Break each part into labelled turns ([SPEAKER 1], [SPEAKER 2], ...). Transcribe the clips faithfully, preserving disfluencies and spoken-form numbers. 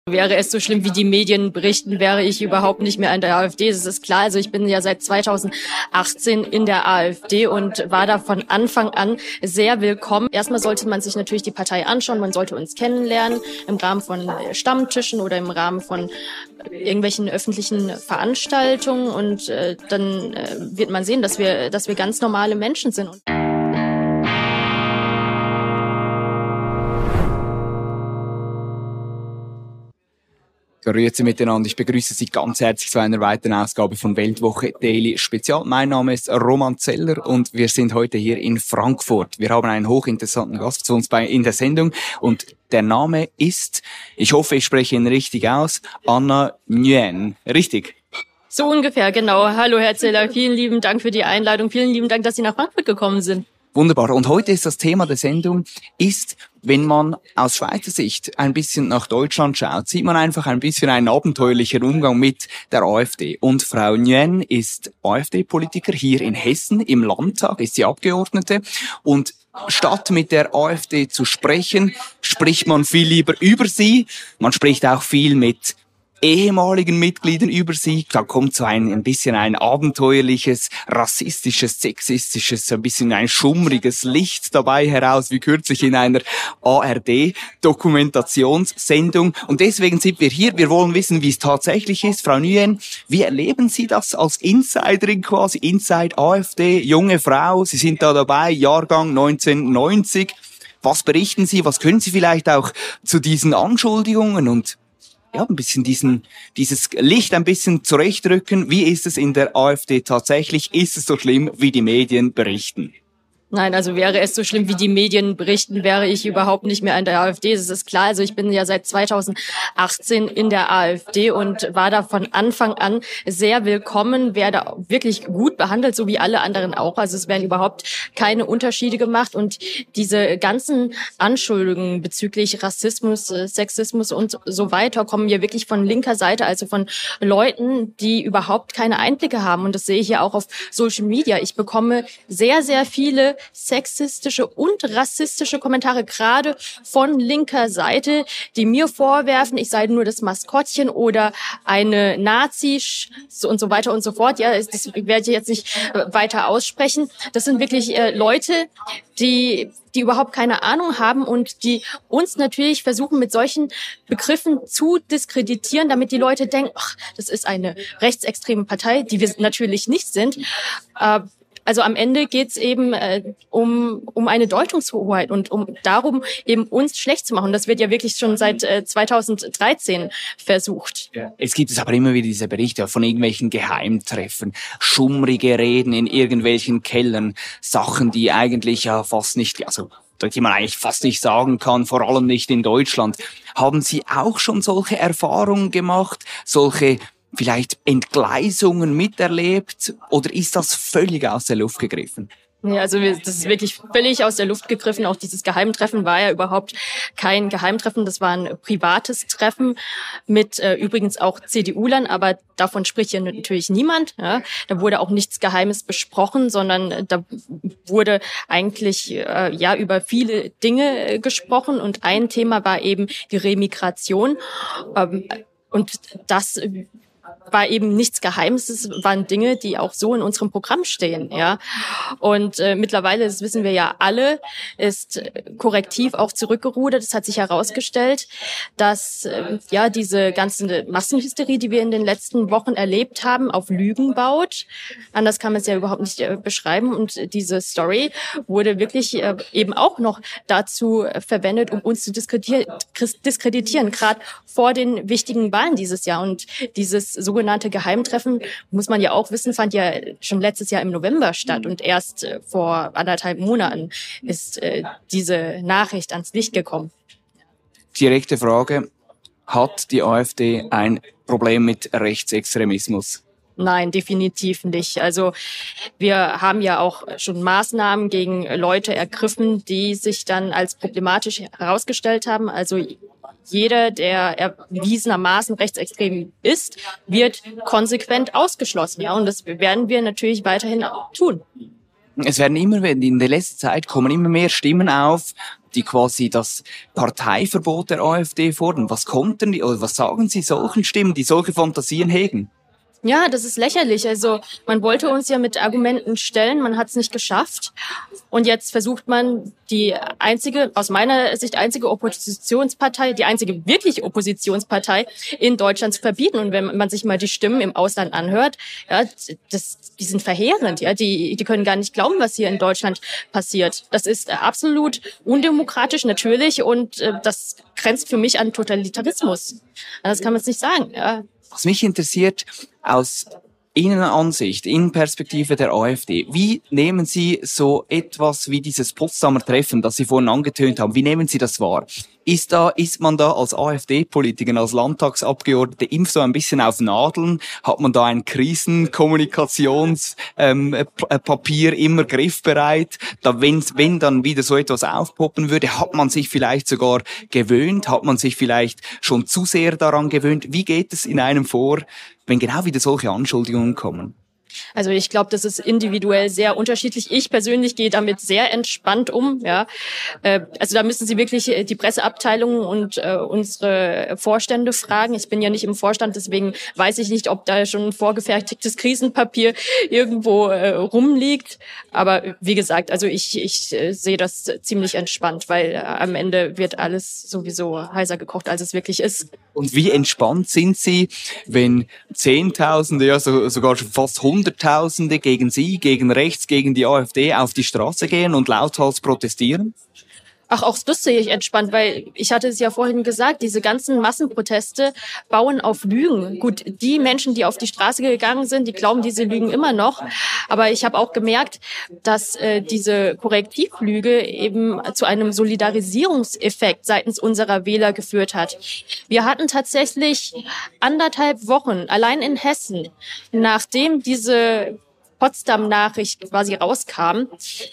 [SPEAKER 1] Wäre es so schlimm, wie die Medien berichten, wäre ich überhaupt nicht mehr in der AfD. Das ist klar. Also ich bin ja seit zweitausendachtzehn in der AfD und war da von Anfang an sehr willkommen. Erstmal sollte man sich natürlich die Partei anschauen. Man sollte uns kennenlernen im Rahmen von Stammtischen oder im Rahmen von irgendwelchen öffentlichen Veranstaltungen. Und äh, dann äh, wird man sehen, dass wir, dass wir ganz normale Menschen sind.
[SPEAKER 2] Grüezi miteinander. Ich begrüße Sie ganz herzlich zu einer weiteren Ausgabe von Weltwoche Daily Spezial. Mein Name ist Roman Zeller und wir sind heute hier in Frankfurt. Wir haben einen hochinteressanten Gast zu uns bei in der Sendung und der Name ist, ich hoffe, ich spreche ihn richtig aus, Anna Nguyen. Richtig?
[SPEAKER 1] So ungefähr, genau. Hallo Herr Zeller, vielen lieben Dank für die Einladung. Vielen lieben Dank, dass Sie nach Frankfurt gekommen sind.
[SPEAKER 2] Wunderbar. Und heute ist das Thema der Sendung, ist, wenn man aus Schweizer Sicht ein bisschen nach Deutschland schaut, sieht man einfach ein bisschen einen abenteuerlichen Umgang mit der AfD. Und Frau Nguyen ist AfD-Politiker hier in Hessen. Im Landtag ist sie Abgeordnete. Und statt mit der AfD zu sprechen, spricht man viel lieber über sie. Man spricht auch viel mit ehemaligen Mitgliedern über sie. Da kommt so ein, ein bisschen ein abenteuerliches, rassistisches, sexistisches, so ein bisschen ein schummriges Licht dabei heraus, wie kürzlich in einer A R D-Dokumentationssendung. Und deswegen sind wir hier. Wir wollen wissen, wie es tatsächlich ist. Frau Nguyen, wie erleben Sie das als Insiderin quasi, Inside AfD, junge Frau? Sie sind da dabei, Jahrgang neunzehnhundertneunzig. Was berichten Sie? Was können Sie vielleicht auch zu diesen Anschuldigungen und ja, ein bisschen diesen, dieses Licht ein bisschen zurechtrücken. Wie ist es in der AfD tatsächlich? Ist es so schlimm, wie die Medien berichten?
[SPEAKER 1] Nein, also wäre es so schlimm, wie die Medien berichten, wäre ich überhaupt nicht mehr in der AfD. Das ist klar. Also ich bin ja seit zweitausendachtzehn in der AfD und war da von Anfang an sehr willkommen, werde wirklich gut behandelt, so wie alle anderen auch. Also es werden überhaupt keine Unterschiede gemacht. Und diese ganzen Anschuldigungen bezüglich Rassismus, Sexismus und so weiter kommen ja wirklich von linker Seite, also von Leuten, die überhaupt keine Einblicke haben. Und das sehe ich ja auch auf Social Media. Ich bekomme sehr, sehr viele sexistische und rassistische Kommentare, gerade von linker Seite, die mir vorwerfen, ich sei nur das Maskottchen oder eine Nazi und so weiter und so fort. Ja, das werde ich jetzt nicht weiter aussprechen. Das sind wirklich äh, Leute, die die überhaupt keine Ahnung haben und die uns natürlich versuchen, mit solchen Begriffen zu diskreditieren, damit die Leute denken, ach, das ist eine rechtsextreme Partei, die wir natürlich nicht sind. Äh, Also am Ende geht's eben äh, um um eine Deutungshoheit und um darum, eben uns schlecht zu machen. Das wird ja wirklich schon seit äh, zweitausenddreizehn versucht.
[SPEAKER 2] Ja. Es gibt es aber immer wieder diese Berichte von irgendwelchen Geheimtreffen, schummrige Reden in irgendwelchen Kellern, Sachen, die eigentlich ja fast nicht, also die man eigentlich fast nicht sagen kann, vor allem nicht in Deutschland. Haben Sie auch schon solche Erfahrungen gemacht, solche vielleicht Entgleisungen miterlebt oder ist das völlig aus der Luft gegriffen?
[SPEAKER 1] Ja, also das ist wirklich völlig aus der Luft gegriffen. Auch dieses Geheimtreffen war ja überhaupt kein Geheimtreffen. Das war ein privates Treffen mit äh, übrigens auch C D U-Lern, aber davon spricht ja natürlich niemand. Ja. Da wurde auch nichts Geheimes besprochen, sondern da wurde eigentlich äh, ja über viele Dinge äh, gesprochen und ein Thema war eben die Remigration. Ähm, und das war eben nichts Geheimes, es waren Dinge, die auch so in unserem Programm stehen, ja. Und äh, mittlerweile, das wissen wir ja alle, ist Korrektiv auch zurückgerudert. Es hat sich herausgestellt, dass äh, ja diese ganze Massenhysterie, die wir in den letzten Wochen erlebt haben, auf Lügen baut. Anders kann man es ja überhaupt nicht äh, beschreiben. Und diese Story wurde wirklich äh, eben auch noch dazu äh, verwendet, um uns zu diskreditieren, diskreditieren, gerade vor den wichtigen Wahlen dieses Jahr. Und dieses sogenannte Geheimtreffen, muss man ja auch wissen, fand ja schon letztes Jahr im November statt und erst äh, vor anderthalb Monaten ist äh, diese Nachricht ans Licht gekommen.
[SPEAKER 2] Direkte Frage, hat die AfD ein Problem mit Rechtsextremismus?
[SPEAKER 1] Nein, definitiv nicht. Also wir haben ja auch schon Maßnahmen gegen Leute ergriffen, die sich dann als problematisch herausgestellt haben. Also jeder, der erwiesenermaßen rechtsextrem ist, wird konsequent ausgeschlossen. Ja, und das werden wir natürlich weiterhin auch tun.
[SPEAKER 2] Es werden immer, in der letzten Zeit kommen immer mehr Stimmen auf, die quasi das Parteiverbot der AfD fordern. Was konnten die, oder was sagen Sie solchen Stimmen, die solche Fantasien hegen?
[SPEAKER 1] Ja, das ist lächerlich. Also man wollte uns ja mit Argumenten stellen, man hat es nicht geschafft. Und jetzt versucht man die einzige, aus meiner Sicht einzige Oppositionspartei, die einzige wirklich Oppositionspartei in Deutschland zu verbieten. Und wenn man sich mal die Stimmen im Ausland anhört, ja, das, die sind verheerend. Ja, die, die können gar nicht glauben, was hier in Deutschland passiert. Das ist absolut undemokratisch natürlich und äh, das grenzt für mich an Totalitarismus. Das kann man nicht sagen. Ja.
[SPEAKER 2] Was mich interessiert, aus Innenansicht, Innenperspektive der AfD, wie nehmen Sie so etwas wie dieses Potsdamer Treffen, das Sie vorhin angetönt haben, wie nehmen Sie das wahr? Ist da, ist man da als AfD-Politiker, als Landtagsabgeordnete immer so ein bisschen auf Nadeln? Hat man da ein Krisenkommunikationspapier ähm, Papier immer griffbereit? Da, wenn, wenn dann wieder so etwas aufpoppen würde, hat man sich vielleicht sogar gewöhnt? Hat man sich vielleicht schon zu sehr daran gewöhnt? Wie geht es in einem vor, wenn genau wieder solche Anschuldigungen kommen?
[SPEAKER 1] Also ich glaube, das ist individuell sehr unterschiedlich. Ich persönlich gehe damit sehr entspannt um. Ja, äh, also da müssen Sie wirklich die Presseabteilung und äh, unsere Vorstände fragen. Ich bin ja nicht im Vorstand, deswegen weiß ich nicht, ob da schon ein vorgefertigtes Krisenpapier irgendwo äh, rumliegt. Aber wie gesagt, also ich, ich äh, sehe das ziemlich entspannt, weil äh, am Ende wird alles sowieso heißer gekocht, als es wirklich ist.
[SPEAKER 2] Und wie entspannt sind Sie, wenn Zehntausende, ja so, sogar schon fast Hunderttausende gegen Sie, gegen rechts, gegen die AfD auf die Straße gehen und lauthals protestieren?
[SPEAKER 1] Ach, auch das sehe ich entspannt, weil ich hatte es ja vorhin gesagt, diese ganzen Massenproteste bauen auf Lügen. Gut, die Menschen, die auf die Straße gegangen sind, die glauben diese Lügen immer noch. Aber ich habe auch gemerkt, dass äh, diese Korrektivlüge eben zu einem Solidarisierungseffekt seitens unserer Wähler geführt hat. Wir hatten tatsächlich anderthalb Wochen, allein in Hessen, nachdem diese Potsdam-Nachricht quasi rauskam,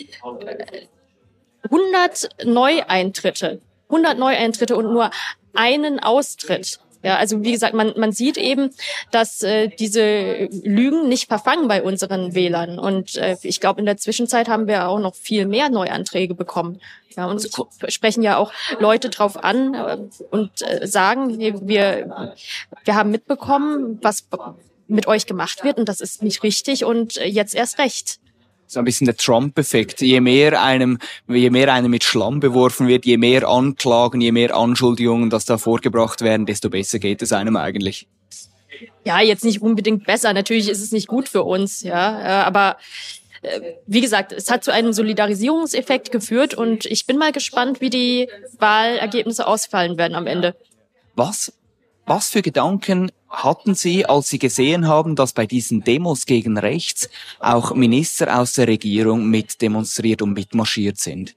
[SPEAKER 1] hundert Neueintritte, hundert Neueintritte und nur einen Austritt. Ja, also wie gesagt, man man sieht eben, dass äh, diese Lügen nicht verfangen bei unseren Wählern. Und äh, ich glaube, in der Zwischenzeit haben wir auch noch viel mehr Neuanträge bekommen. Ja, und es sprechen ja auch Leute drauf an äh, und äh, sagen, wir wir haben mitbekommen, was mit euch gemacht wird, und das ist nicht richtig und äh, jetzt erst recht.
[SPEAKER 2] So ein bisschen der Trump-Effekt. Je mehr einem, je mehr einem mit Schlamm beworfen wird, je mehr Anklagen, je mehr Anschuldigungen, dass da vorgebracht werden, desto besser geht es einem eigentlich.
[SPEAKER 1] Ja, jetzt nicht unbedingt besser. Natürlich ist es nicht gut für uns, ja. Aber äh, wie gesagt, es hat zu einem Solidarisierungseffekt geführt und ich bin mal gespannt, wie die Wahlergebnisse ausfallen werden am Ende.
[SPEAKER 2] Was? Was für Gedanken hatten Sie, als Sie gesehen haben, dass bei diesen Demos gegen rechts auch Minister aus der Regierung mit demonstriert und mitmarschiert sind?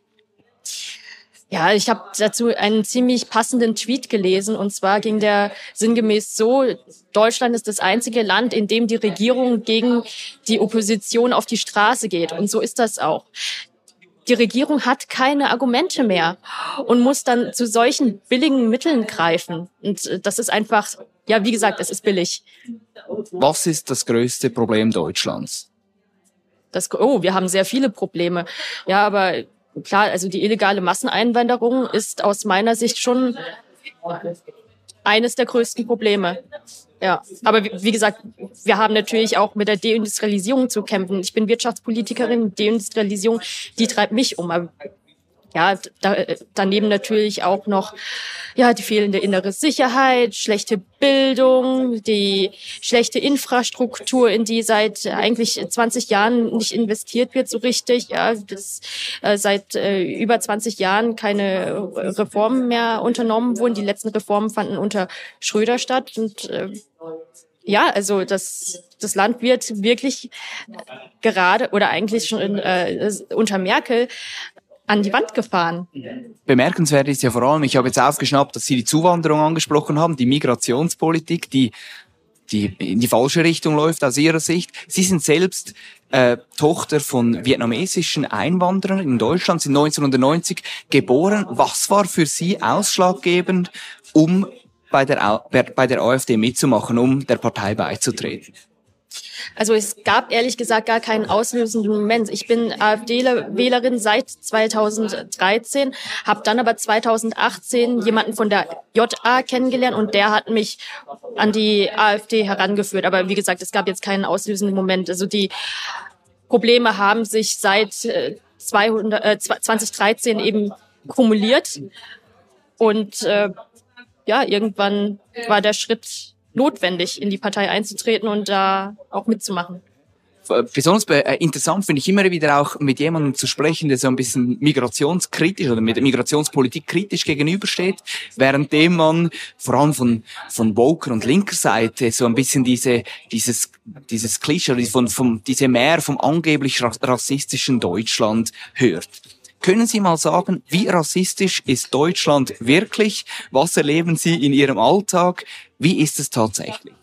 [SPEAKER 1] Ja, ich habe dazu einen ziemlich passenden Tweet gelesen, und zwar ging der sinngemäß so: Deutschland ist das einzige Land, in dem die Regierung gegen die Opposition auf die Straße geht. Und so ist das auch. Die Regierung hat keine Argumente mehr und muss dann zu solchen billigen Mitteln greifen. Und das ist einfach, ja, wie gesagt, es ist billig.
[SPEAKER 2] Was ist das größte Problem Deutschlands?
[SPEAKER 1] Das, oh, wir haben sehr viele Probleme. Ja, aber klar, also die illegale Masseneinwanderung ist aus meiner Sicht schon eines der größten Probleme. Ja, aber wie, wie gesagt, wir haben natürlich auch mit der Deindustrialisierung zu kämpfen. Ich bin Wirtschaftspolitikerin, Deindustrialisierung, die treibt mich um. Aber ja, da, daneben natürlich auch noch ja die fehlende innere Sicherheit, schlechte Bildung, die schlechte Infrastruktur, in die seit eigentlich zwanzig Jahren nicht investiert wird so richtig. Ja, das äh, seit äh, über zwanzig Jahren keine Reformen mehr unternommen wurden. Die letzten Reformen fanden unter Schröder statt und äh, ja, also das das Land wird wirklich gerade oder eigentlich schon äh, unter Merkel an die Wand gefahren.
[SPEAKER 2] Bemerkenswert ist ja vor allem, ich habe jetzt aufgeschnappt, dass Sie die Zuwanderung angesprochen haben, die Migrationspolitik, die die in die falsche Richtung läuft aus Ihrer Sicht. Sie sind selbst äh, Tochter von vietnamesischen Einwanderern in Deutschland, sind neunzehnhundertneunzig geboren. Was war für Sie ausschlaggebend, um bei der bei der AfD mitzumachen, um der Partei beizutreten?
[SPEAKER 1] Also es gab ehrlich gesagt gar keinen auslösenden Moment. Ich bin AfD-Wählerin seit zweitausenddreizehn, habe dann aber zweitausendachtzehn jemanden von der J A kennengelernt und der hat mich an die AfD herangeführt. Aber wie gesagt, es gab jetzt keinen auslösenden Moment. Also die Probleme haben sich seit zweihundert, äh, zweitausenddreizehn eben kumuliert und äh, ja, irgendwann war der Schritt notwendig, in die Partei einzutreten und da auch mitzumachen.
[SPEAKER 2] Besonders interessant finde ich immer wieder auch mit jemandem zu sprechen, der so ein bisschen migrationskritisch oder mit Migrationspolitik kritisch gegenübersteht, währenddem man vor allem von von woker und linker Seite so ein bisschen diese dieses dieses Klischee oder von von diese Mehr vom angeblich rassistischen Deutschland hört. Können Sie mal sagen, wie rassistisch ist Deutschland wirklich? Was erleben Sie in Ihrem Alltag? Wie ist es tatsächlich?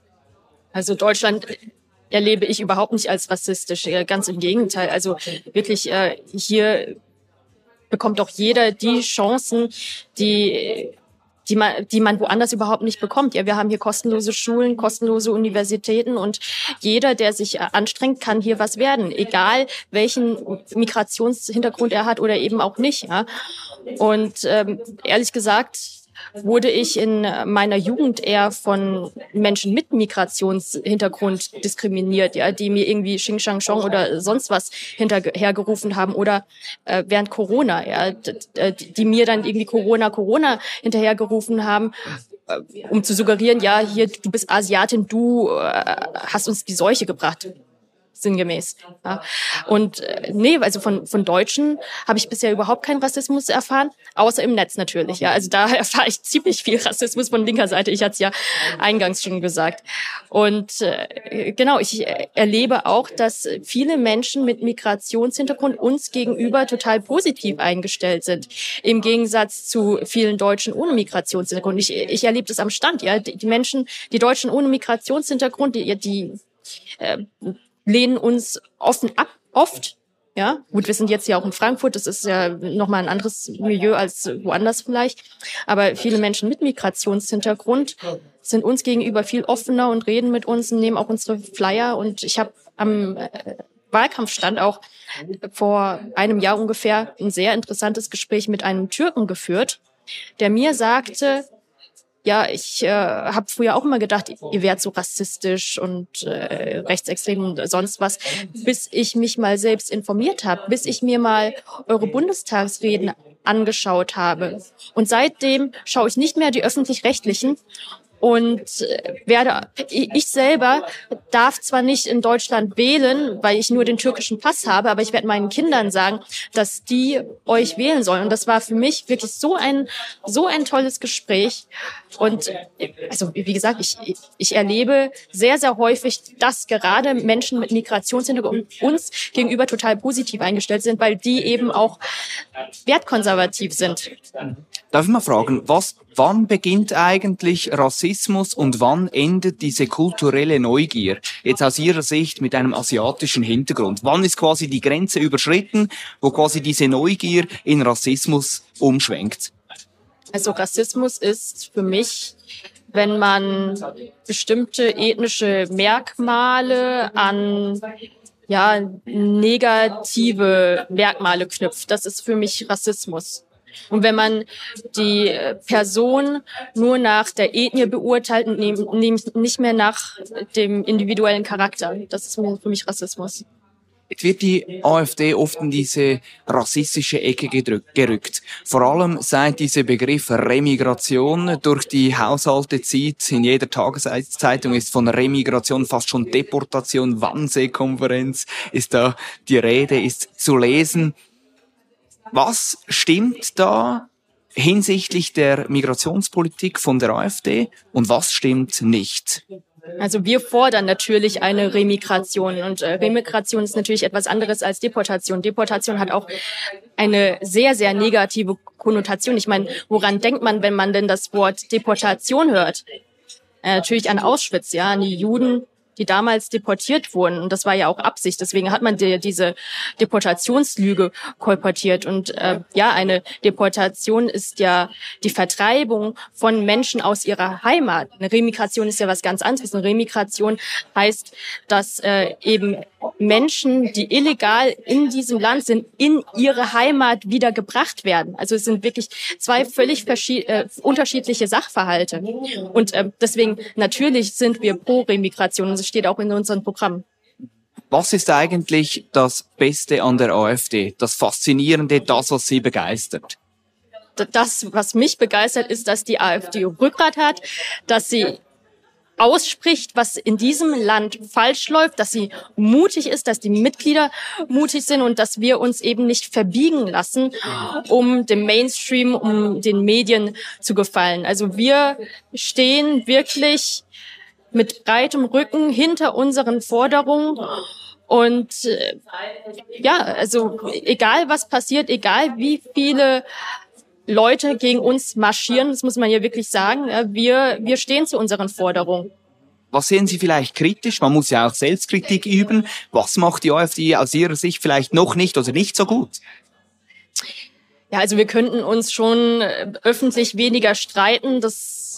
[SPEAKER 1] Also Deutschland erlebe ich überhaupt nicht als rassistisch, ganz im Gegenteil. Also wirklich, äh, hier bekommt doch jeder die Chancen, die die man, die man woanders überhaupt nicht bekommt. Ja, wir haben hier kostenlose Schulen, kostenlose Universitäten und jeder, der sich anstrengt, kann hier was werden, egal welchen Migrationshintergrund er hat oder eben auch nicht. Ja. Und ähm, ehrlich gesagt wurde ich in meiner Jugend eher von Menschen mit Migrationshintergrund diskriminiert, ja, die mir irgendwie Xing Shang Chong oder sonst was hinterhergerufen haben oder äh, während Corona, ja, die, die mir dann irgendwie Corona, Corona hinterhergerufen haben, äh, um zu suggerieren, ja, hier, du bist Asiatin, du äh, hast uns die Seuche gebracht. Sinngemäß. Ja. Und äh, nee, also von von Deutschen habe ich bisher überhaupt keinen Rassismus erfahren, außer im Netz natürlich. Ja, also da erfahre ich ziemlich viel Rassismus von linker Seite. Ich hatte es ja eingangs schon gesagt. Und äh, genau, ich erlebe auch, dass viele Menschen mit Migrationshintergrund uns gegenüber total positiv eingestellt sind, im Gegensatz zu vielen Deutschen ohne Migrationshintergrund. Ich, ich erlebe das am Stand. Ja, die, die Menschen, die Deutschen ohne Migrationshintergrund, die, die äh, lehnen uns offen ab, oft. Ja, gut, wir sind jetzt ja auch in Frankfurt, das ist ja nochmal ein anderes Milieu als woanders vielleicht. Aber viele Menschen mit Migrationshintergrund sind uns gegenüber viel offener und reden mit uns und nehmen auch unsere Flyer. Und ich habe am äh, Wahlkampfstand auch vor einem Jahr ungefähr ein sehr interessantes Gespräch mit einem Türken geführt, der mir sagte, ja, ich äh, habe früher auch immer gedacht, ihr wärt so rassistisch und äh, rechtsextrem und sonst was, bis ich mich mal selbst informiert habe, bis ich mir mal eure Bundestagsreden angeschaut habe. Und seitdem schaue ich nicht mehr die öffentlich-rechtlichen und äh, werde, ich selber darf zwar nicht in Deutschland wählen, weil ich nur den türkischen Pass habe, aber ich werde meinen Kindern sagen, dass die euch wählen sollen. Und das war für mich wirklich so ein so ein tolles Gespräch. Und also wie gesagt, ich ich erlebe sehr, sehr häufig, dass gerade Menschen mit Migrationshintergrund uns gegenüber total positiv eingestellt sind, weil die eben auch wertkonservativ sind.
[SPEAKER 2] Darf ich mal fragen, was, wann beginnt eigentlich Rassismus und wann endet diese kulturelle Neugier? Jetzt aus Ihrer Sicht mit einem asiatischen Hintergrund. Wann ist quasi die Grenze überschritten, wo quasi diese Neugier in Rassismus umschwenkt?
[SPEAKER 1] Also Rassismus ist für mich, wenn man bestimmte ethnische Merkmale an ja negative Merkmale knüpft. Das ist für mich Rassismus. Und wenn man die Person nur nach der Ethnie beurteilt und nicht mehr nach dem individuellen Charakter, das ist für mich Rassismus.
[SPEAKER 2] Jetzt wird die AfD oft in diese rassistische Ecke gerückt. Vor allem seit dieser Begriff Remigration durch die Haushalte zieht. In jeder Tageszeitung ist von Remigration fast schon Deportation, Wannsee-Konferenz ist da die Rede, ist zu lesen. Was stimmt da hinsichtlich der Migrationspolitik von der AfD und was stimmt nicht?
[SPEAKER 1] Also wir fordern natürlich eine Remigration und äh, Remigration ist natürlich etwas anderes als Deportation. Deportation hat auch eine sehr, sehr negative Konnotation. Ich meine, woran denkt man, wenn man denn das Wort Deportation hört? Äh, natürlich an Auschwitz, ja, an die Juden die damals deportiert wurden. Und das war ja auch Absicht. Deswegen hat man die, diese Deportationslüge kolportiert. Und äh, ja, eine Deportation ist ja die Vertreibung von Menschen aus ihrer Heimat. Eine Remigration ist ja was ganz anderes. Eine Remigration heißt, dass äh, eben Menschen, die illegal in diesem Land sind, in ihre Heimat wieder gebracht werden. Also es sind wirklich zwei völlig verschied- äh, unterschiedliche Sachverhalte. Und äh, deswegen natürlich sind wir pro Remigration. Das steht auch in unserem Programm.
[SPEAKER 2] Was ist eigentlich das Beste an der AfD? Das Faszinierende, das, was Sie begeistert?
[SPEAKER 1] Das, was mich begeistert, ist, dass die AfD Rückgrat hat, dass sie ausspricht, was in diesem Land falsch läuft, dass sie mutig ist, dass die Mitglieder mutig sind und dass wir uns eben nicht verbiegen lassen, um dem Mainstream, um den Medien zu gefallen. Also wir stehen wirklich mit breitem Rücken hinter unseren Forderungen und äh, ja, also egal was passiert, egal wie viele Leute gegen uns marschieren, das muss man ja wirklich sagen, wir, wir stehen zu unseren Forderungen.
[SPEAKER 2] Was sehen Sie vielleicht kritisch? Man muss ja auch Selbstkritik üben. Was macht die AfD aus Ihrer Sicht vielleicht noch nicht oder nicht so gut?
[SPEAKER 1] Ja, also wir könnten uns schon öffentlich weniger streiten. Das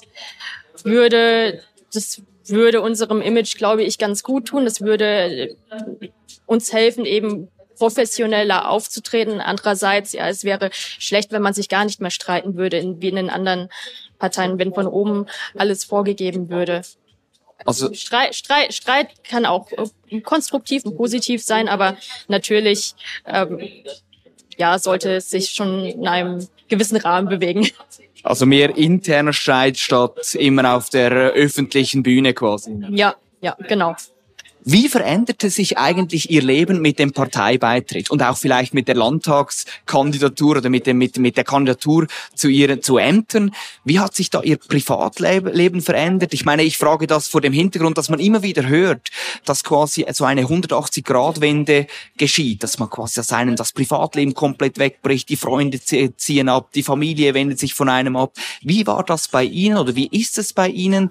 [SPEAKER 1] würde, das würde unserem Image, glaube ich, ganz gut tun. Das würde uns helfen, eben professioneller aufzutreten. Andererseits, ja, es wäre schlecht, wenn man sich gar nicht mehr streiten würde, in, wie in den anderen Parteien, wenn von oben alles vorgegeben würde. Also Streit, Streit, Streit kann auch konstruktiv und positiv sein, aber natürlich, ähm, ja, sollte es sich schon in einem gewissen Rahmen bewegen.
[SPEAKER 2] Also mehr interner Streit statt immer auf der öffentlichen Bühne quasi.
[SPEAKER 1] Ja, ja, genau.
[SPEAKER 2] Wie veränderte sich eigentlich Ihr Leben mit dem Parteibeitritt und auch vielleicht mit der Landtagskandidatur oder mit dem mit mit der Kandidatur zu Ihren zu Ämtern? Wie hat sich da Ihr Privatleben verändert? Ich meine, ich frage das vor dem Hintergrund, dass man immer wieder hört, dass quasi so eine hundertachtzig-Grad-Wende geschieht, dass man quasi aus einem das Privatleben komplett wegbricht, die Freunde ziehen ab, die Familie wendet sich von einem ab. Wie war das bei Ihnen oder wie ist es bei Ihnen?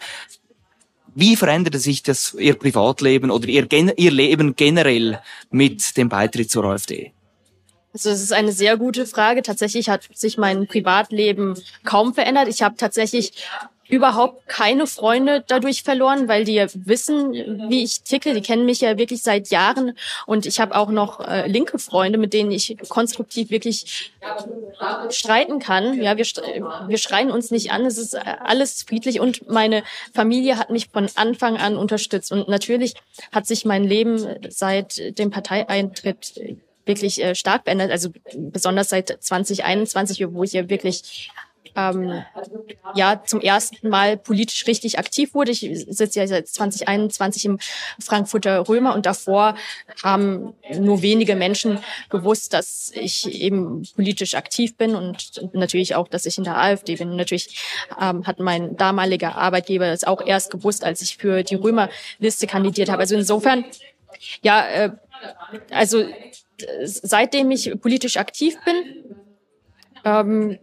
[SPEAKER 2] Wie veränderte sich das Ihr Privatleben oder Ihr, Ihr Leben generell mit dem Beitritt zur AfD?
[SPEAKER 1] Also es ist eine sehr gute Frage. Tatsächlich hat sich mein Privatleben kaum verändert. Ich habe tatsächlich überhaupt keine Freunde dadurch verloren, weil die ja wissen, wie ich ticke. Die kennen mich ja wirklich seit Jahren und ich habe auch noch äh, linke Freunde, mit denen ich konstruktiv wirklich streiten kann. Ja, wir, wir schreien uns nicht an. Es ist alles friedlich und meine Familie hat mich von Anfang an unterstützt. Und natürlich hat sich mein Leben seit dem Parteieintritt wirklich äh, stark verändert. Also besonders seit zwanzig einundzwanzig, wo ich ja wirklich Ähm, ja, zum ersten Mal politisch richtig aktiv wurde. Ich sitze ja seit zwanzig einundzwanzig im Frankfurter Römer und davor haben nur wenige Menschen gewusst, dass ich eben politisch aktiv bin und natürlich auch, dass ich in der AfD bin. Und natürlich ähm, hat mein damaliger Arbeitgeber das auch erst gewusst, als ich für die Römerliste kandidiert habe. Also insofern, ja, äh, also seitdem ich politisch aktiv bin, ähm,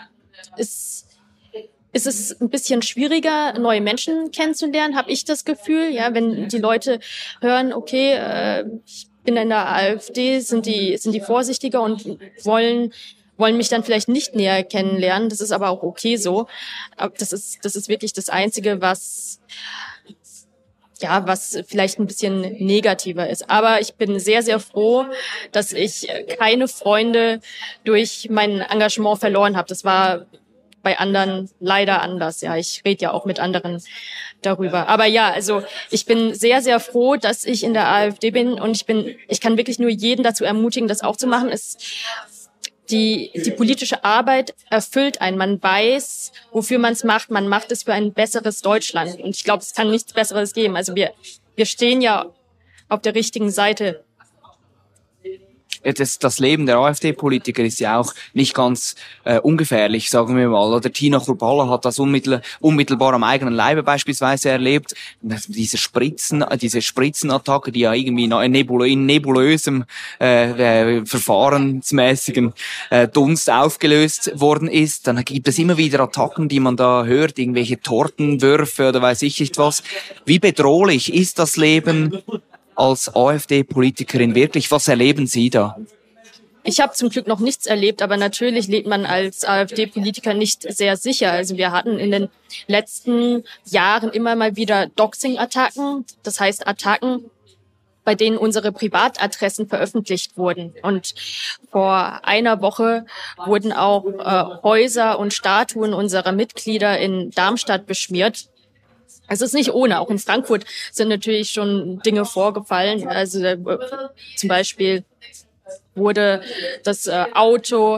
[SPEAKER 1] ist, ist es ein bisschen schwieriger, neue Menschen kennenzulernen, habe ich das Gefühl. Ja, wenn die Leute hören, okay, äh, ich bin in der AfD, sind die, sind die vorsichtiger und wollen, wollen mich dann vielleicht nicht näher kennenlernen. Das ist aber auch okay so. Aber das ist, das ist wirklich das Einzige, was, ja, was vielleicht ein bisschen negativer ist. Aber ich bin sehr, sehr froh, dass ich keine Freunde durch mein Engagement verloren habe. Das war bei anderen leider anders. Ja, ich rede ja auch mit anderen darüber. Aber ja, also ich bin sehr, sehr froh, dass ich in der AfD bin und ich bin, ich kann wirklich nur jeden dazu ermutigen, das auch zu machen. Es Die, die politische Arbeit erfüllt einen. Man weiß, wofür man es macht. Man macht es für ein besseres Deutschland. Und ich glaube, es kann nichts Besseres geben. Also wir, wir stehen ja auf der richtigen Seite.
[SPEAKER 2] das, das Leben der AfD-Politiker ist ja auch nicht ganz äh, ungefährlich, sagen wir mal. Oder Tina Kruppalla hat das unmittel, unmittelbar am eigenen Leibe beispielsweise erlebt. Diese Spritzen, diese Spritzenattacke, die ja irgendwie in, nebulö in nebulösem, äh, äh, verfahrensmäßigen äh, Dunst aufgelöst worden ist. Dann gibt es immer wieder Attacken, die man da hört, irgendwelche Tortenwürfe oder weiß ich nicht was. Wie bedrohlich ist das Leben als AfD-Politikerin wirklich? Was erleben Sie da?
[SPEAKER 1] Ich habe zum Glück noch nichts erlebt, aber natürlich lebt man als AfD-Politiker nicht sehr sicher. Also wir hatten in den letzten Jahren immer mal wieder Doxing-Attacken, das heißt Attacken, bei denen unsere Privatadressen veröffentlicht wurden. Und vor einer Woche wurden auch äh, Häuser und Statuen unserer Mitglieder in Darmstadt beschmiert. Es ist nicht ohne. Auch in Frankfurt sind natürlich schon Dinge vorgefallen. Also äh, zum Beispiel wurde das äh, Auto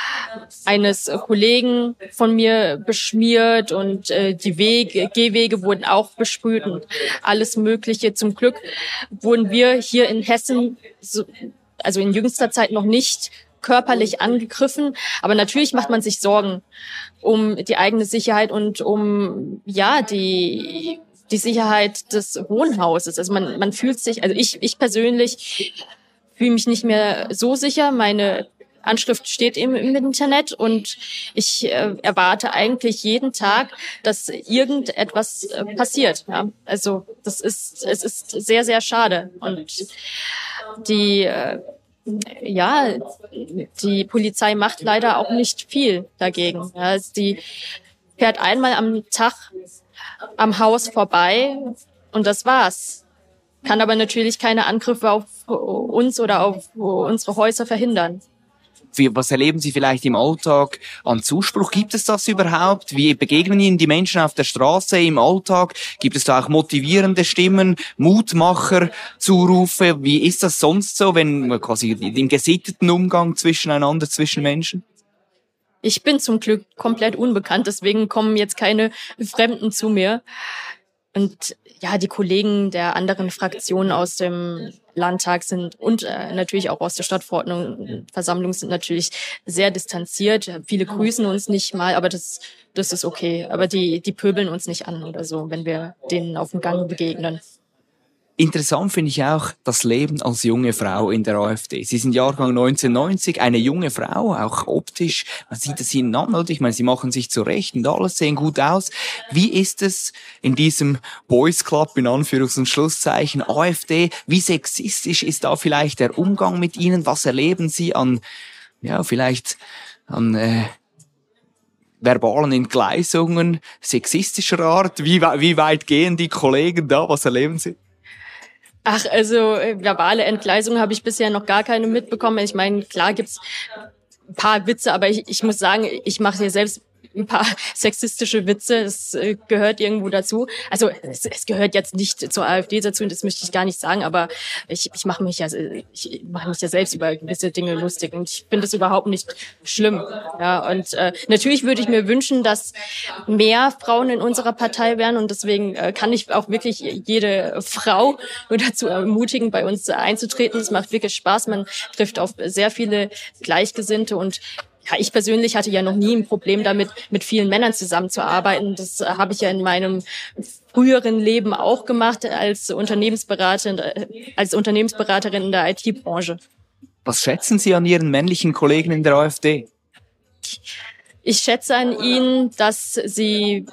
[SPEAKER 1] eines Kollegen von mir beschmiert und äh, die Wege, Gehwege wurden auch besprüht und alles Mögliche. Zum Glück wurden wir hier in Hessen, so, also in jüngster Zeit noch nicht körperlich angegriffen, aber natürlich macht man sich Sorgen um die eigene Sicherheit und um ja die die Sicherheit des Wohnhauses. Also man man fühlt sich, also ich ich persönlich fühle mich nicht mehr so sicher. Meine Anschrift steht eben im Internet und ich äh, erwarte eigentlich jeden Tag, dass irgendetwas äh, passiert. Ja? Also das ist es ist sehr sehr schade und die äh, ja, die Polizei macht leider auch nicht viel dagegen. Ja, also die fährt einmal am Tag am Haus vorbei und das war's. Kann aber natürlich keine Angriffe auf uns oder auf unsere Häuser verhindern.
[SPEAKER 2] Wie, was erleben Sie vielleicht im Alltag an Zuspruch? Gibt es das überhaupt? Wie begegnen Ihnen die Menschen auf der Straße im Alltag? Gibt es da auch motivierende Stimmen, Mutmacher, Zurufe? Wie ist das sonst so, wenn quasi im gesitteten Umgang zwischeneinander, zwischen Menschen?
[SPEAKER 1] Ich bin zum Glück komplett unbekannt, deswegen kommen jetzt keine Fremden zu mir. Und ja, die Kollegen der anderen Fraktionen aus dem Landtag sind und äh, natürlich auch aus der Stadtverordnung, Versammlung sind natürlich sehr distanziert. Viele grüßen uns nicht mal, aber das das ist okay. Aber die die pöbeln uns nicht an oder so, wenn wir denen auf dem Gang begegnen.
[SPEAKER 2] Interessant finde ich auch das Leben als junge Frau in der AfD. Sie sind Jahrgang neunzehnhundertneunzig, eine junge Frau, auch optisch. Man sieht es ihnen an, oder? Ich meine, sie machen sich zurecht und alles, sehen gut aus. Wie ist es in diesem Boys Club, in Anführungs- und Schlusszeichen, AfD? Wie sexistisch ist da vielleicht der Umgang mit ihnen? Was erleben Sie an, ja, vielleicht an, äh, verbalen Entgleisungen sexistischer Art? Wie, wie weit gehen die Kollegen da? Was erleben Sie?
[SPEAKER 1] Ach, also äh, verbale Entgleisung habe ich bisher noch gar keine mitbekommen. Ich meine, klar gibt's ein paar Witze, aber ich, ich muss sagen, ich mache hier selbst ein paar sexistische Witze, das äh, gehört irgendwo dazu. Also es, es gehört jetzt nicht zur AfD dazu, und das möchte ich gar nicht sagen, aber ich, ich mache mich ja ich mache mich ja selbst über gewisse Dinge lustig und ich finde es überhaupt nicht schlimm. Ja, und äh, natürlich würde ich mir wünschen, dass mehr Frauen in unserer Partei wären, und deswegen äh, kann ich auch wirklich jede Frau nur dazu ermutigen, bei uns einzutreten. Es macht wirklich Spaß, man trifft auf sehr viele Gleichgesinnte, und ja, ich persönlich hatte ja noch nie ein Problem damit, mit vielen Männern zusammenzuarbeiten. Das äh, habe ich ja in meinem früheren Leben auch gemacht als Unternehmensberaterin, äh, als Unternehmensberaterin in der I T-Branche.
[SPEAKER 2] Was schätzen Sie an Ihren männlichen Kollegen in der AfD?
[SPEAKER 1] Ich schätze an ihnen, dass sie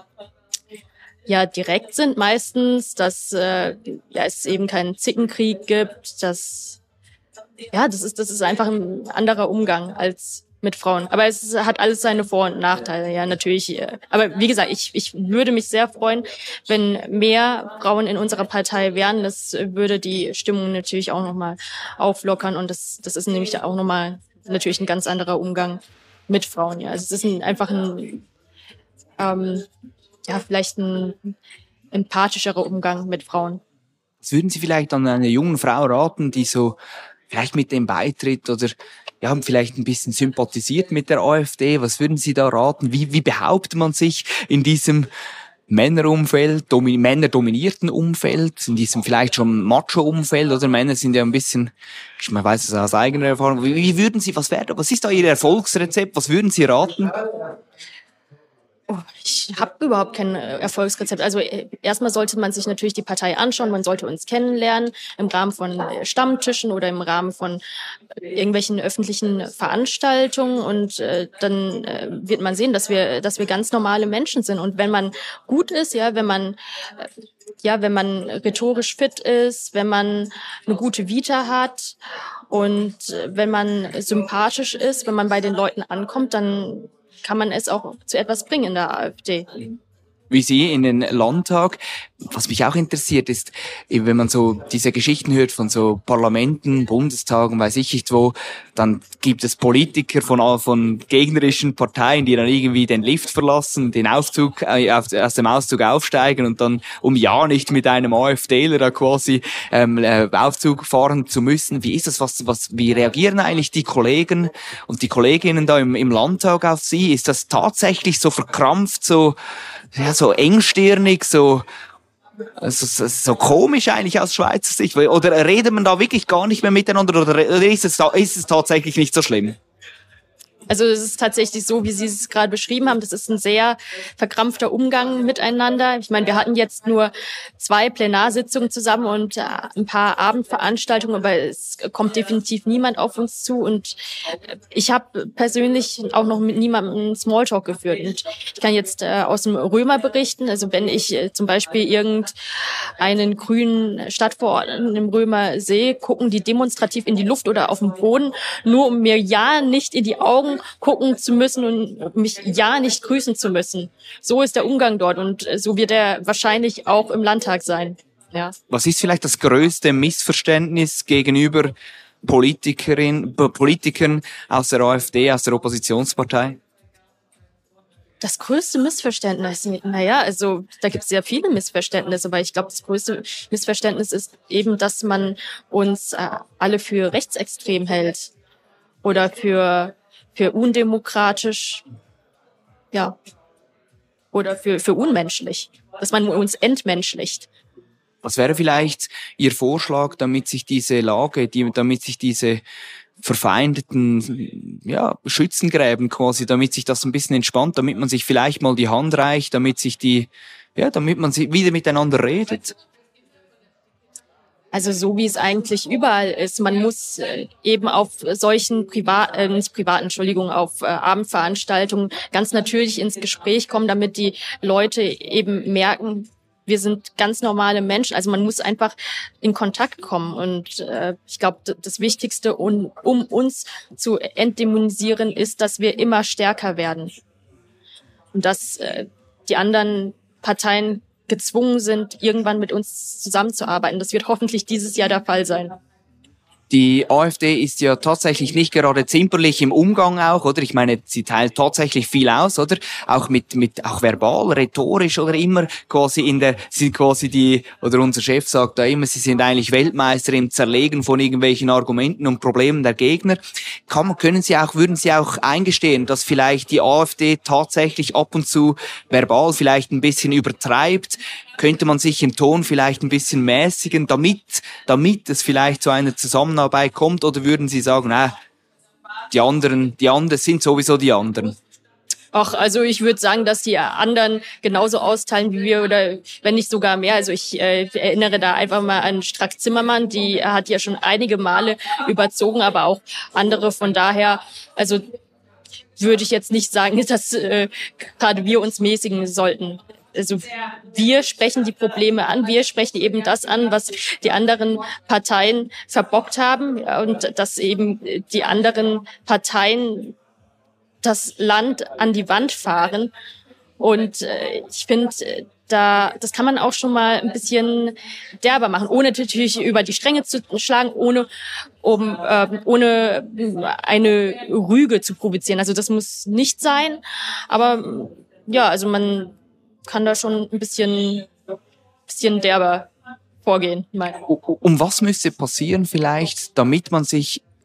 [SPEAKER 1] ja direkt sind meistens, dass äh, ja, es eben keinen Zickenkrieg gibt, dass ja, das ist das ist einfach ein anderer Umgang als mit Frauen. Aber es hat alles seine Vor- und Nachteile, ja, natürlich. Aber wie gesagt, ich, ich würde mich sehr freuen, wenn mehr Frauen in unserer Partei wären. Das würde die Stimmung natürlich auch nochmal auflockern. Und das, das ist nämlich auch nochmal natürlich ein ganz anderer Umgang mit Frauen, ja. Also es ist ein, einfach ein, ähm, ja, vielleicht ein empathischerer Umgang mit Frauen.
[SPEAKER 2] Was würden Sie vielleicht an eine junge Frau raten, die so vielleicht mit dem Beitritt oder ja, vielleicht ein bisschen sympathisiert mit der AfD? Was würden Sie da raten? Wie, wie behauptet man sich in diesem Männerumfeld, domi- männerdominierten Umfeld, in diesem vielleicht schon Macho-Umfeld, oder Männer sind ja ein bisschen, man weiß es aus eigener Erfahrung. Wie, wie würden Sie, was wäre, was ist da Ihr Erfolgsrezept? Was würden Sie raten?
[SPEAKER 1] Oh, ich habe überhaupt kein Erfolgsrezept. Also erstmal sollte man sich natürlich die Partei anschauen, man sollte uns kennenlernen im Rahmen von Stammtischen oder im Rahmen von irgendwelchen öffentlichen Veranstaltungen und äh, dann äh, wird man sehen, dass wir, dass wir ganz normale Menschen sind. Und wenn man gut ist, ja, wenn man äh, ja, wenn man rhetorisch fit ist, wenn man eine gute Vita hat und äh, wenn man sympathisch ist, wenn man bei den Leuten ankommt, dann kann man es auch zu etwas bringen in der AfD.
[SPEAKER 2] Wie Sie in den Landtag. Was mich auch interessiert ist, wenn man so diese Geschichten hört von so Parlamenten, Bundestagen, weiß ich nicht wo, dann gibt es Politiker von, von gegnerischen Parteien, die dann irgendwie den Lift verlassen, den Aufzug, äh, aus dem Auszug aufsteigen und dann, um ja nicht mit einem AfDler da quasi ähm, Aufzug fahren zu müssen. Wie ist das? Was, was, wie reagieren eigentlich die Kollegen und die Kolleginnen da im, im Landtag auf Sie? Ist das tatsächlich so verkrampft, so ja, so engstirnig, so, so, so, so komisch eigentlich aus Schweizer Sicht? Oder redet man da wirklich gar nicht mehr miteinander? Oder ist es, ist es tatsächlich nicht so schlimm?
[SPEAKER 1] Also es ist tatsächlich so, wie Sie es gerade beschrieben haben. Das ist ein sehr verkrampfter Umgang miteinander. Ich meine, wir hatten jetzt nur zwei Plenarsitzungen zusammen und äh, ein paar Abendveranstaltungen, aber es kommt definitiv niemand auf uns zu. Und ich habe persönlich auch noch mit niemandem Smalltalk geführt. Und ich kann jetzt äh, aus dem Römer berichten. Also wenn ich äh, zum Beispiel irgendeinen grünen Stadtverordneten im Römer sehe, gucken die demonstrativ in die Luft oder auf den Boden, nur um mir ja nicht in die Augen gucken zu müssen und mich ja nicht grüßen zu müssen. So ist der Umgang dort und so wird er wahrscheinlich auch im Landtag sein. Ja.
[SPEAKER 2] Was ist vielleicht das größte Missverständnis gegenüber Politikerin, Politikern aus der AfD, aus der Oppositionspartei?
[SPEAKER 1] Das größte Missverständnis, naja, also da gibt es sehr viele Missverständnisse, aber ich glaube, das größte Missverständnis ist eben, dass man uns äh, alle für rechtsextrem hält oder für für undemokratisch, ja, oder für, für unmenschlich, dass man uns entmenschlicht.
[SPEAKER 2] Was wäre vielleicht Ihr Vorschlag, damit sich diese Lage, die, damit sich diese verfeindeten, ja, Schützengräben quasi, damit sich das ein bisschen entspannt, damit man sich vielleicht mal die Hand reicht, damit sich die, ja, damit man wieder miteinander redet?
[SPEAKER 1] Also so wie es eigentlich überall ist. Man muss äh, eben auf solchen Privat, äh, nicht privaten, Entschuldigung, auf äh, Abendveranstaltungen ganz natürlich ins Gespräch kommen, damit die Leute eben merken, wir sind ganz normale Menschen. Also man muss einfach in Kontakt kommen. Und äh, ich glaube, das Wichtigste, um, um uns zu entdämonisieren, ist, dass wir immer stärker werden. Und dass äh, die anderen Parteien gezwungen sind, irgendwann mit uns zusammenzuarbeiten. Das wird hoffentlich dieses Jahr der Fall sein.
[SPEAKER 2] Die AfD ist ja tatsächlich nicht gerade zimperlich im Umgang auch, oder? Ich meine, sie teilt tatsächlich viel aus, oder? Auch mit, mit, auch verbal, rhetorisch oder immer quasi in der, sind quasi die, oder unser Chef sagt da immer, sie sind eigentlich Weltmeister im Zerlegen von irgendwelchen Argumenten und Problemen der Gegner. Kann, können Sie auch, würden Sie auch eingestehen, dass vielleicht die AfD tatsächlich ab und zu verbal vielleicht ein bisschen übertreibt? Könnte man sich im Ton vielleicht ein bisschen mäßigen, damit, damit es vielleicht zu einer Zusammenarbeit kommt? Oder würden Sie sagen, na, die anderen, die anderen sind sowieso die anderen?
[SPEAKER 1] Ach, also ich würde sagen, dass die anderen genauso austeilen wie wir oder wenn nicht sogar mehr. Also ich äh, erinnere da einfach mal an Strack-Zimmermann, die hat ja schon einige Male überzogen, aber auch andere. Von daher, also würde ich jetzt nicht sagen, dass äh, gerade wir uns mäßigen sollten. Also wir sprechen die Probleme an, wir sprechen eben das an, was die anderen Parteien verbockt haben und dass eben die anderen Parteien das Land an die Wand fahren. Und äh, ich finde, da das kann man auch schon mal ein bisschen derber machen, ohne natürlich über die Stränge zu schlagen, ohne um äh, ohne eine Rüge zu provozieren. Also das muss nicht sein, aber ja, also man kann da schon ein bisschen, bisschen derber vorgehen.
[SPEAKER 2] Um was müsste passieren vielleicht, damit man sich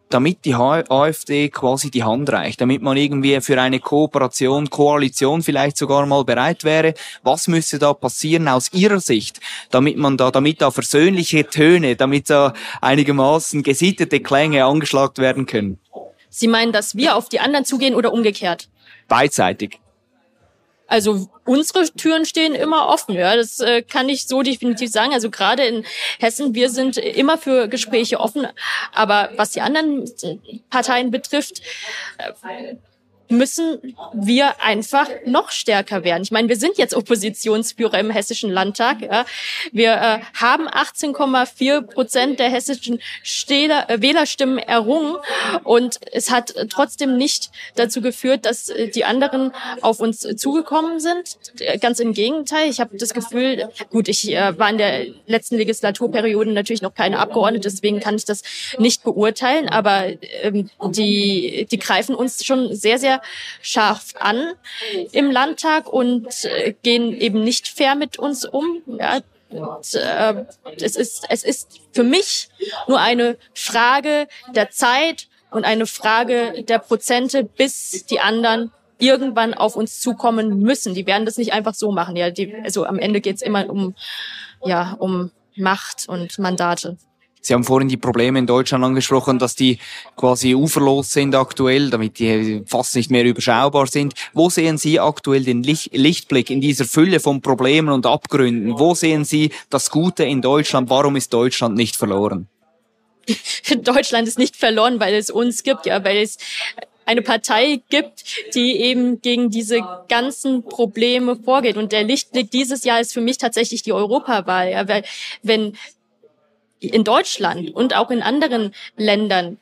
[SPEAKER 2] damit die AfD quasi die Hand reicht, damit man irgendwie für eine Kooperation, Koalition vielleicht sogar mal bereit wäre? Was müsste da passieren aus Ihrer Sicht, damit man da, damit da versöhnliche Töne, damit da einigermaßen gesittete Klänge angeschlagt werden können?
[SPEAKER 1] Sie meinen, dass wir auf die anderen zugehen oder umgekehrt?
[SPEAKER 2] Beidseitig.
[SPEAKER 1] Also unsere Türen stehen immer offen, ja, das äh, kann ich so definitiv sagen. Also gerade in Hessen, wir sind immer für Gespräche offen, aber was die anderen Parteien betrifft, äh, müssen wir einfach noch stärker werden. Ich meine, wir sind jetzt Oppositionsführer im Hessischen Landtag. Ja. Wir äh, haben achtzehn Komma vier Prozent der hessischen Stähler, äh, Wählerstimmen errungen und es hat trotzdem nicht dazu geführt, dass äh, die anderen auf uns zugekommen sind. Ganz im Gegenteil. Ich habe das Gefühl, gut, ich äh, war in der letzten Legislaturperiode natürlich noch keine Abgeordnete, deswegen kann ich das nicht beurteilen, aber ähm, die, die greifen uns schon sehr, sehr scharf an im Landtag und äh, gehen eben nicht fair mit uns um. Ja, und, äh, es ist es ist für mich nur eine Frage der Zeit und eine Frage der Prozente, bis die anderen irgendwann auf uns zukommen müssen. Die werden das nicht einfach so machen. Ja, die, also am Ende geht's immer um ja um Macht und Mandate.
[SPEAKER 2] Sie haben vorhin die Probleme in Deutschland angesprochen, dass die quasi uferlos sind aktuell, damit die fast nicht mehr überschaubar sind. Wo sehen Sie aktuell den Lichtblick in dieser Fülle von Problemen und Abgründen? Wo sehen Sie das Gute in Deutschland? Warum ist Deutschland nicht verloren?
[SPEAKER 1] Deutschland ist nicht verloren, weil es uns gibt, ja, weil es eine Partei gibt, die eben gegen diese ganzen Probleme vorgeht. Und der Lichtblick dieses Jahr ist für mich tatsächlich die Europawahl, ja, weil wenn in Deutschland und auch in anderen Ländern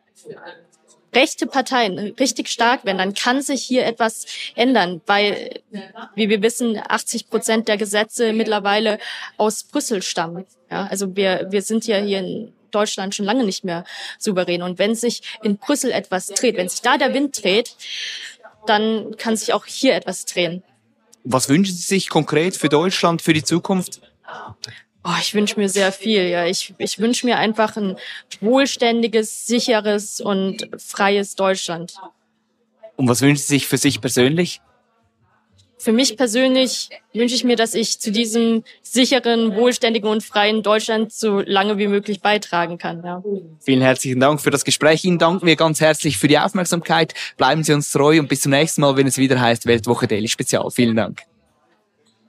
[SPEAKER 1] rechte Parteien richtig stark werden, dann kann sich hier etwas ändern, weil, wie wir wissen, achtzig Prozent der Gesetze mittlerweile aus Brüssel stammen. Ja, also wir, wir sind ja hier in Deutschland schon lange nicht mehr souverän. Und wenn sich in Brüssel etwas dreht, wenn sich da der Wind dreht, dann kann sich auch hier etwas drehen.
[SPEAKER 2] Was wünschen Sie sich konkret für Deutschland, für die Zukunft?
[SPEAKER 1] Oh, ich wünsche mir sehr viel, ja. Ich, ich wünsche mir einfach ein wohlständiges, sicheres und freies Deutschland.
[SPEAKER 2] Und was wünschen Sie sich für sich persönlich?
[SPEAKER 1] Für mich persönlich wünsche ich mir, dass ich zu diesem sicheren, wohlständigen und freien Deutschland so lange wie möglich beitragen kann, ja.
[SPEAKER 2] Vielen herzlichen Dank für das Gespräch. Ihnen danken wir ganz herzlich für die Aufmerksamkeit. Bleiben Sie uns treu und bis zum nächsten Mal, wenn es wieder heißt Weltwoche Daily Spezial. Vielen Dank.